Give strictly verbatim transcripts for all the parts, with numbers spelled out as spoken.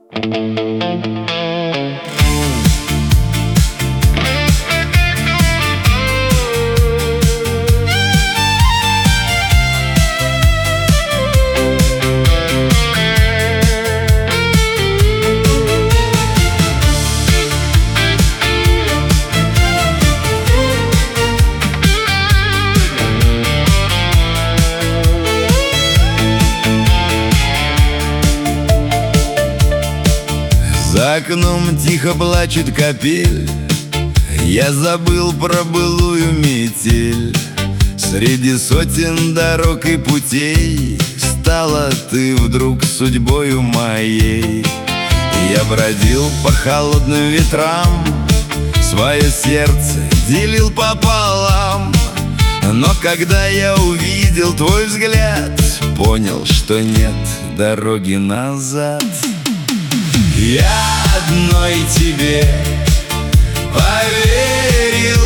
За окном тихо плачет капель, я забыл про былую метель. Среди сотен дорог и путей стала ты вдруг судьбою моей. Я бродил по холодным ветрам, свое сердце делил пополам. Но когда я увидел твой взгляд, понял, что нет дороги назад. Я одной тебе поверил,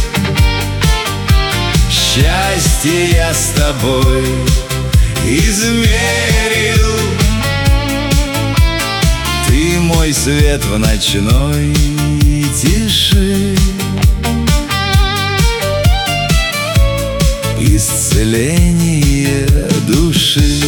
счастье я с тобой измерил. Ты мой свет в ночной тиши, исцеление души.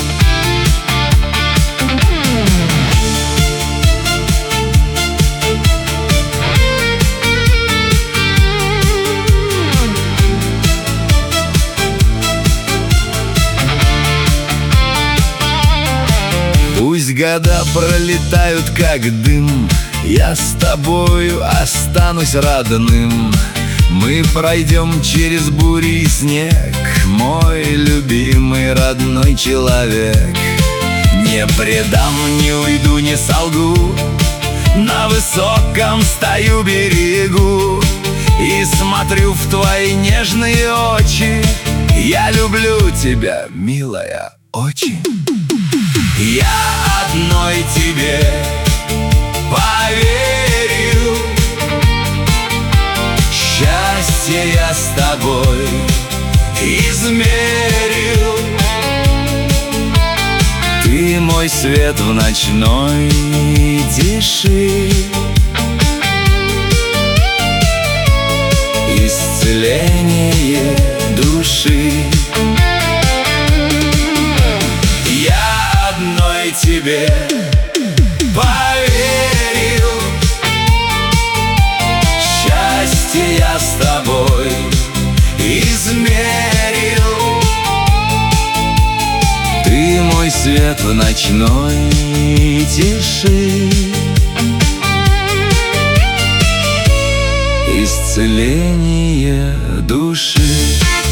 Пусть года пролетают как дым, я с тобою останусь родным. Мы пройдем через бури и снег, мой любимый родной человек. Не предам, не уйду, не солгу, на высоком стою берегу и смотрю в твои нежные очи. Я люблю тебя, милая, очень. Я одной тебе поверил, счастье я с тобой измерил. Ты мой свет в ночной тиши, исцеление души. Тебе поверил, счастье я с тобой измерил. Ты мой свет в ночной тиши, исцеление души.